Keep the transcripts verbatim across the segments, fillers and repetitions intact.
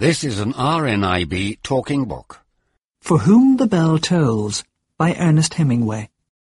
This is an R N I B talking book. For Whom the Bell Tolls by Ernest Hemingway.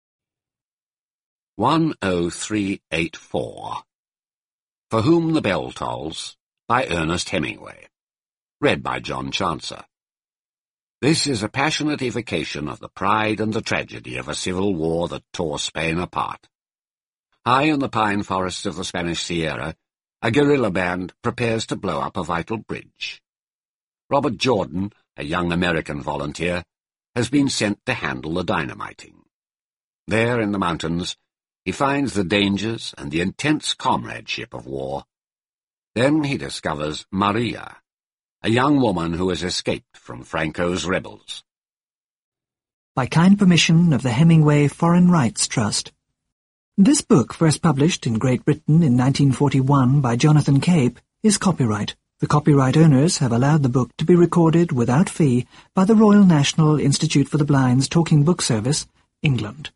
one oh three eight four. For Whom the Bell Tolls by Ernest Hemingway. Read by John Chancer. This is a passionate evocation of the pride and the tragedy of a civil war that tore Spain apart. High in the pine forests of the Spanish Sierra, a guerrilla band prepares to blow up a vital bridge. Robert Jordan, a young American volunteer, has been sent to handle the dynamiting. There in the mountains, he finds the dangers and the intense comradeship of war. Then he discovers Maria, a young woman who has escaped from Franco's rebels. By kind permission of the Hemingway Foreign Rights Trust. This book, first published in Great Britain in nineteen forty-one by Jonathan Cape, is copyright. The copyright owners have allowed the book to be recorded without fee by the Royal National Institute for the Blind's Talking Book Service, England.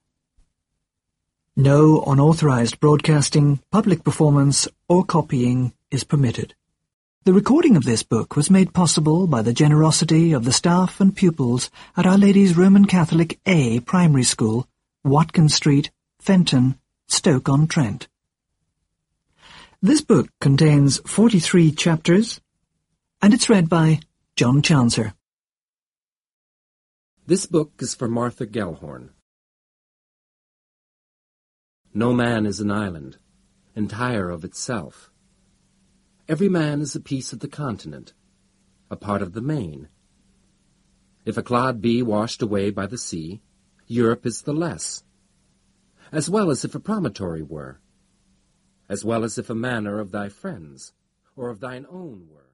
No unauthorized broadcasting, public performance, or copying is permitted. The recording of this book was made possible by the generosity of the staff and pupils at Our Lady's Roman Catholic A Primary School, Watkins Street, Fenton, Stoke-on-Trent. This book contains forty-three chapters, and it's read by John Chancer. This book is for Martha Gellhorn. No man is an island, entire of itself. Every man is a piece of the continent, a part of the main. If a clod be washed away by the sea, Europe is the less, as well as if a promontory were, as well as if a manor of thy friends, or of thine own were.